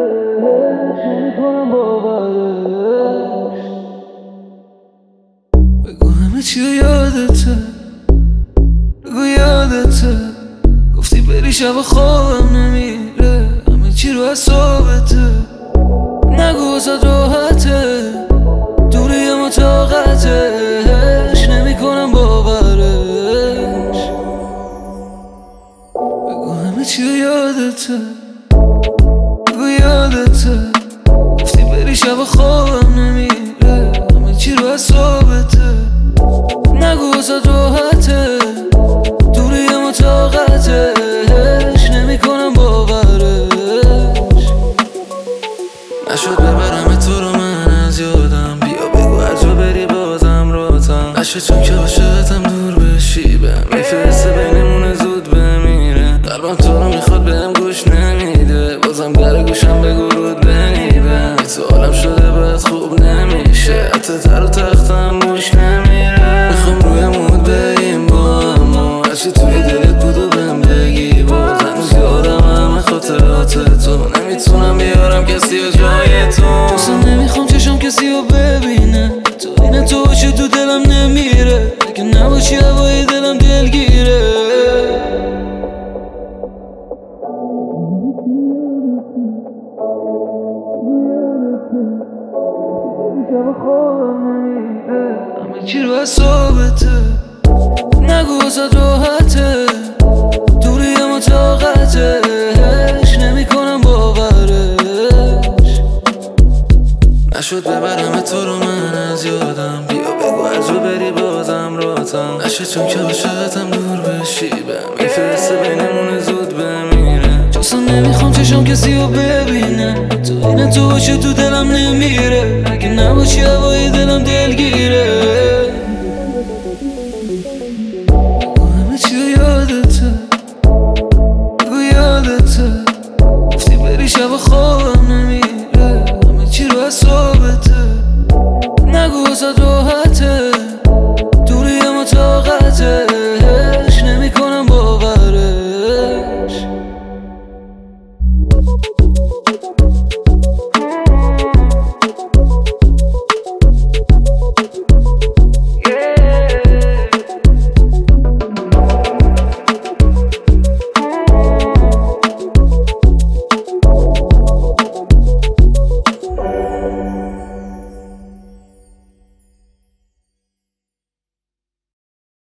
نمیکنم باورش. بگو همه چی یادته، بگو یادته. گفتی بری شب خوابم نمیره، همه چی رو حسابته. نگو واسه راحته، دوری ما طاقتش نمیکنم باورش. بگو همه چی یادته، بگو یادته. گفتی بری شب خوابم نمیره، همه چی رو حسابته. نگو واسه راحته، دوری ما طاقتش نمیکنم باورش. نشد ببرم تو رو من از یادم، بیا بگو هر جا بری بازم راتم. نشد چون که عاشقتم دور بشی، بهم میفرسته بینمونه زود بمیره. قلبم تو رو میخواد بهم گوش نمیده، بازم در گوشم بگو رود بنیبه. تو عالم شده باید خوب نمیشه، حتی تر و تختم گوش نمیره. میخوام روی مود بریم با اما هرچی توی دلت بود و بهم بگی. باز هنوز یادم همه خاطرات تو، نمیتونم بیارم کسی و جای تو. اصلا نمیخوام چشم کسی رو ببینه، تو این تو باشی تو دلم نمیره. اگه نباشی هوای دلم دلگیره. شب خوابم نمیره، همه چی رو حسابته. نگو واسه راحته، دوری ما طاقتش نمیکنم باورش. نشد ببرم تو رو من از یادم، بیا بگو هر جا بری بازم راتم. نشد چون که عاشقتم دور بشی، بهم میفرسته بینمونه زود بمیره. اصلا نمیخوام چشم کسی رو ببینه، تو این تو باشه تو دلم نمیره. اگه نباشی هوای دلم دلگیره. بگو همه چی یادته، بگو یادته. گفتی بری شب خواب